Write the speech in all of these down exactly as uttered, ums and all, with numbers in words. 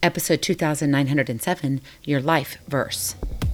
episode two thousand nine hundred seven, Your Life Verse.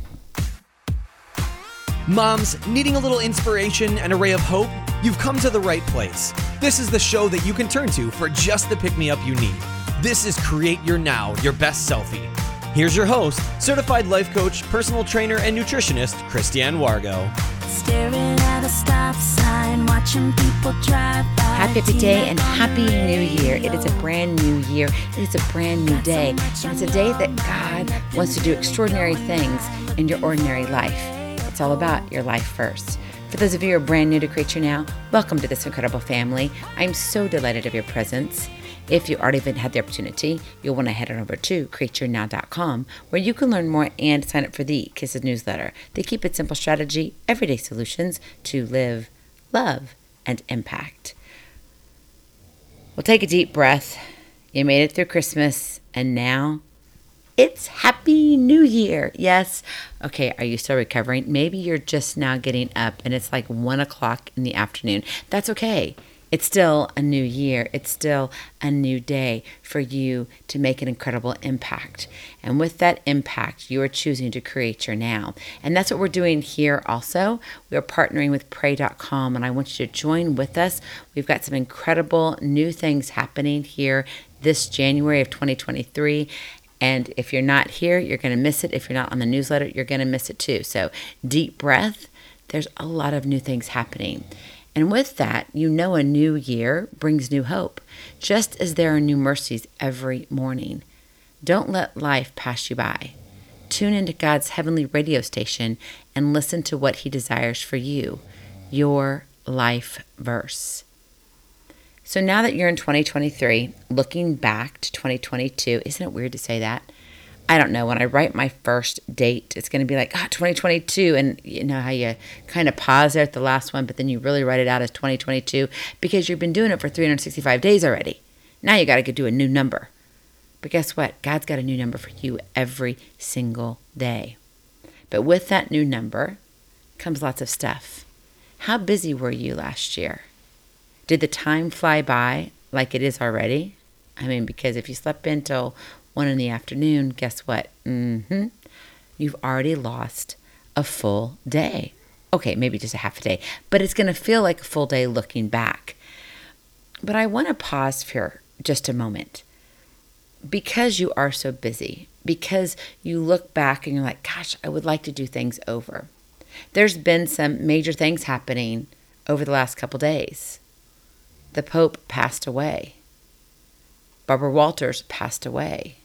Moms, needing a little inspiration and a ray of hope? You've come to the right place. This is the show that you can turn to for just the pick-me-up you need. This is Create Your Now, Your Best Selfie. Here's your host, certified life coach, personal trainer, and nutritionist, Christiane Wargo. Staring at a stop sign, watching people drive by. Happy happy day and happy new year. It is a brand new year. It is a brand new day. And it's a day that God wants to do extraordinary things in your ordinary life. It's all about your life first. For those of you who are brand new to Create Your Now, welcome to this incredible family. I'm so delighted of your presence. If you already had the opportunity, you'll want to head on over to create your now dot com, where you can learn more and sign up for the Kisses newsletter. They keep it simple strategy, everyday solutions to live, love, and impact. Well, take a deep breath. You made it through Christmas, and now it's Happy New Year. Yes. Okay, are you still recovering? Maybe you're just now getting up, and it's like one o'clock in the afternoon. That's okay. It's still a new year. It's still a new day for you to make an incredible impact. And with that impact, you are choosing to create your now. And that's what we're doing here also. We are partnering with pray dot com, and I want you to join with us. We've got some incredible new things happening here this January of twenty twenty-three. And if you're not here, you're going to miss it. If you're not on the newsletter, you're going to miss it too. So deep breath. There's a lot of new things happening. And with that, you know a new year brings new hope, just as there are new mercies every morning. Don't let life pass you by. Tune into God's heavenly radio station and listen to what He desires for you, your life verse. So now that you're in twenty twenty-three, looking back to twenty twenty-two, isn't it weird to say that? I don't know. When I write my first date, it's going to be like, ah, twenty twenty-two. And you know how you kind of pause there at the last one, but then you really write it out as twenty twenty-two because you've been doing it for three hundred sixty-five days already. Now you got to do a new number. But guess what? God's got a new number for you every single day. But with that new number comes lots of stuff. How busy were you last year? Did the time fly by like it is already? I mean, because if you slept in till one in the afternoon, guess what? Mm-hmm. You've already lost a full day. Okay, maybe just a half a day, but it's going to feel like a full day looking back. But I want to pause for just a moment. Because you are so busy, because you look back and you're like, gosh, I would like to do things over. There's been some major things happening over the last couple days. The Pope passed away. Barbara Walters passed away.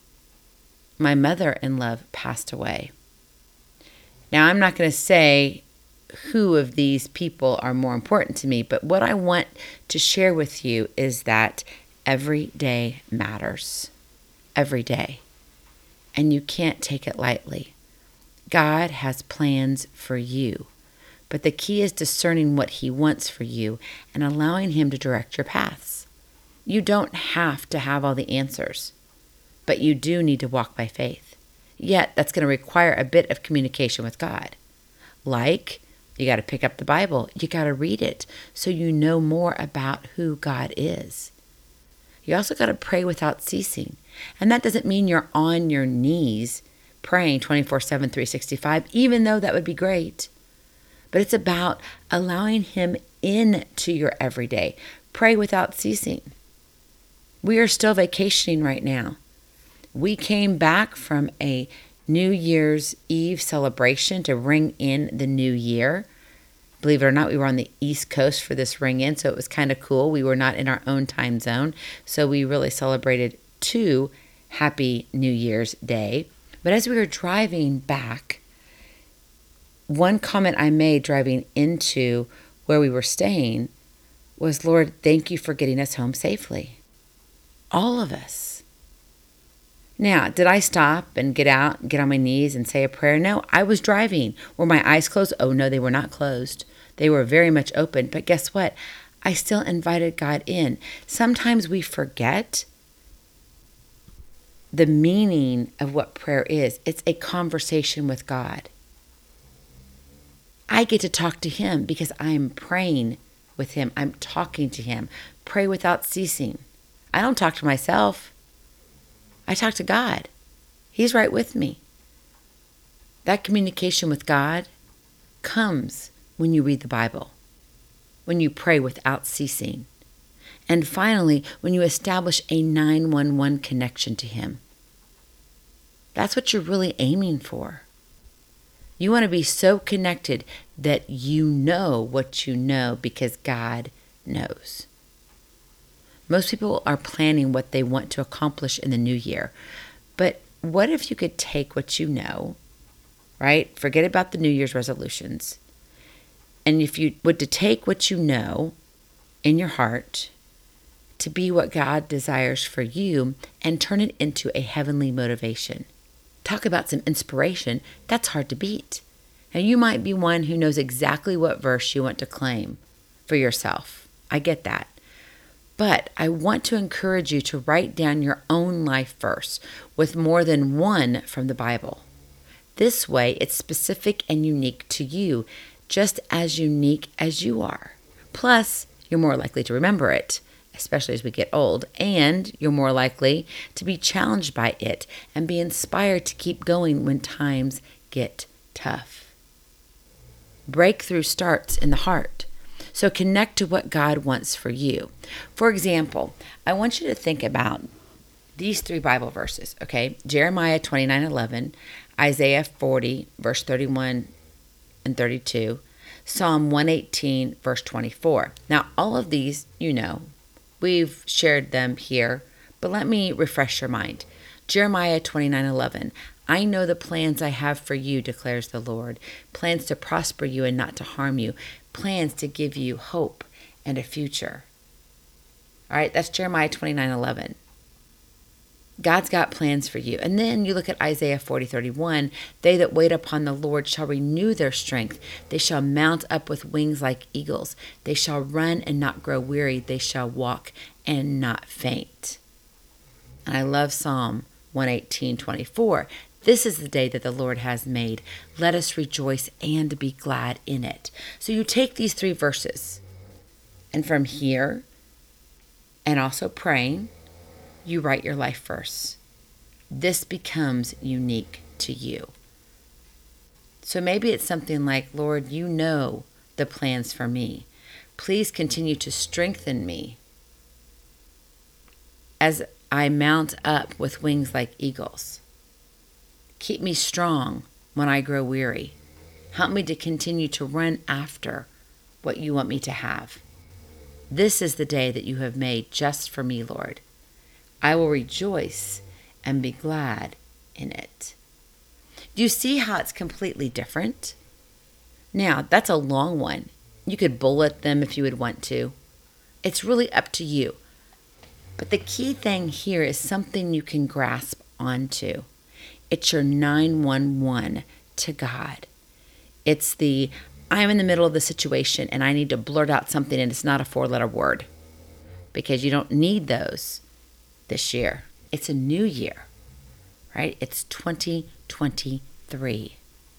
My mother-in-law passed away. Now, I'm not going to say who of these people are more important to me, but what I want to share with you is that every day matters. Every day. And you can't take it lightly. God has plans for you, but the key is discerning what He wants for you and allowing Him to direct your paths. You don't have to have all the answers, but you do need to walk by faith. Yet, that's going to require a bit of communication with God. Like, you got to pick up the Bible. You got to read it so you know more about who God is. You also got to pray without ceasing. And that doesn't mean you're on your knees praying twenty-four seven, three sixty-five, even though that would be great. But it's about allowing Him into your everyday. Pray without ceasing. We are still vacationing right now. We came back from a New Year's Eve celebration to ring in the new year. Believe it or not, we were on the East Coast for this ring in, so it was kind of cool. We were not in our own time zone, so we really celebrated two Happy New Year's Day. But as we were driving back, one comment I made driving into where we were staying was, Lord, thank you for getting us home safely. All of us. Now, did I stop and get out and get on my knees and say a prayer? No, I was driving. Were my eyes closed? Oh, no, they were not closed. They were very much open. But guess what? I still invited God in. Sometimes we forget the meaning of what prayer is. It's a conversation with God. I get to talk to Him because I am praying with Him. I'm talking to Him. Pray without ceasing. I don't talk to myself. I talk to God. He's right with me. That communication with God comes when you read the Bible, when you pray without ceasing, and finally, when you establish a nine one one connection to Him. That's what you're really aiming for. You want to be so connected that you know what you know because God knows. Most people are planning what they want to accomplish in the new year. But what if you could take what you know, right? Forget about the New Year's resolutions. And if you would to take what you know in your heart to be what God desires for you and turn it into a heavenly motivation. Talk about some inspiration. That's hard to beat. Now, you might be one who knows exactly what verse you want to claim for yourself. I get that. But I want to encourage you to write down your own life verse with more than one from the Bible. This way, it's specific and unique to you, just as unique as you are. Plus, you're more likely to remember it, especially as we get old, and you're more likely to be challenged by it and be inspired to keep going when times get tough. Breakthrough starts in the heart. So connect to what God wants for you. For example, I want you to think about these three Bible verses, okay? Jeremiah twenty-nine eleven, Isaiah forty, verse thirty-one and thirty-two, Psalm one eighteen, verse twenty-four. Now, all of these, you know, we've shared them here, but let me refresh your mind. Jeremiah twenty-nine eleven, I know the plans I have for you, declares the Lord, plans to prosper you and not to harm you, plans to give you hope and a future. All right, that's Jeremiah twenty-nine eleven. God's got plans for you. And then you look at Isaiah forty thirty-one, they that wait upon the Lord shall renew their strength. They shall mount up with wings like eagles. They shall run and not grow weary. They shall walk and not faint. And I love Psalm one eighteen twenty-four. This is the day that the Lord has made. Let us rejoice and be glad in it. So you take these three verses, and from here, and also praying, you write your life verse. This becomes unique to you. So maybe it's something like, Lord, you know the plans for me. Please continue to strengthen me as I mount up with wings like eagles. Keep me strong when I grow weary. Help me to continue to run after what you want me to have. This is the day that you have made just for me, Lord. I will rejoice and be glad in it. Do you see how it's completely different? Now, that's a long one. You could bullet them if you would want to. It's really up to you. But the key thing here is something you can grasp onto. It's your nine one one to God. It's the, I'm in the middle of the situation and I need to blurt out something and it's not a four-letter word. Because you don't need those this year. It's a new year, right? It's twenty twenty-three.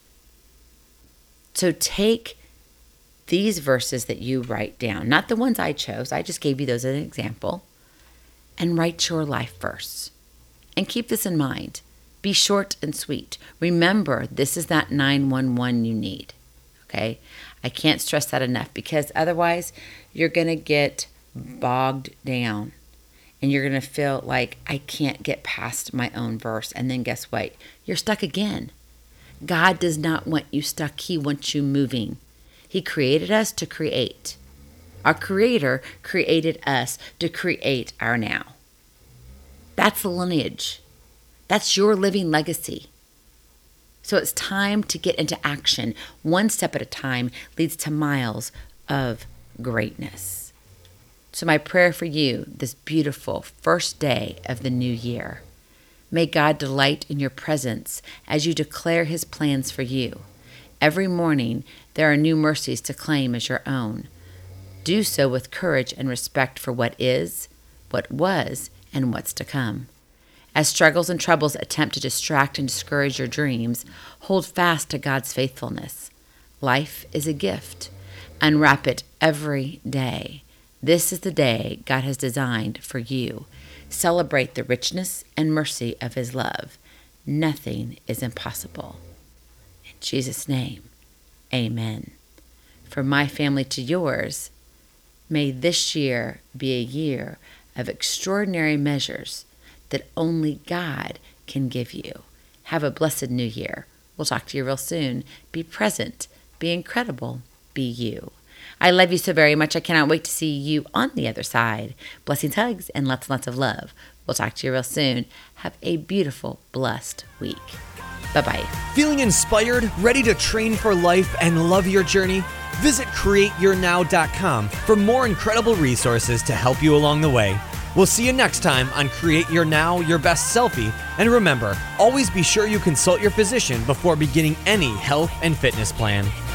So take these verses that you write down, not the ones I chose, I just gave you those as an example, and write your life verse. And keep this in mind. Be short and sweet. Remember, this is that nine one one you need, okay? I can't stress that enough because otherwise you're going to get bogged down and you're going to feel like I can't get past my own verse. And then guess what? You're stuck again. God does not want you stuck. He wants you moving. He created us to create. Our Creator created us to create our now. That's the lineage. That's your living legacy. So it's time to get into action. One step at a time leads to miles of greatness. So my prayer for you this beautiful first day of the new year. May God delight in your presence as you declare His plans for you. Every morning there are new mercies to claim as your own. Do so with courage and respect for what is, what was, and what's to come. As struggles and troubles attempt to distract and discourage your dreams, hold fast to God's faithfulness. Life is a gift. Unwrap it every day. This is the day God has designed for you. Celebrate the richness and mercy of His love. Nothing is impossible. In Jesus' name, amen. From my family to yours, may this year be a year of extraordinary measures that only God can give you. Have a blessed new year. We'll talk to you real soon. Be present. Be incredible. Be you. I love you so very much. I cannot wait to see you on the other side. Blessings, hugs, and lots and lots of love. We'll talk to you real soon. Have a beautiful, blessed week. Bye-bye. Feeling inspired, ready to train for life and love your journey? Visit create your now dot com for more incredible resources to help you along the way. We'll see you next time on Create Your Now, Your Best Selfie. And remember, always be sure you consult your physician before beginning any health and fitness plan.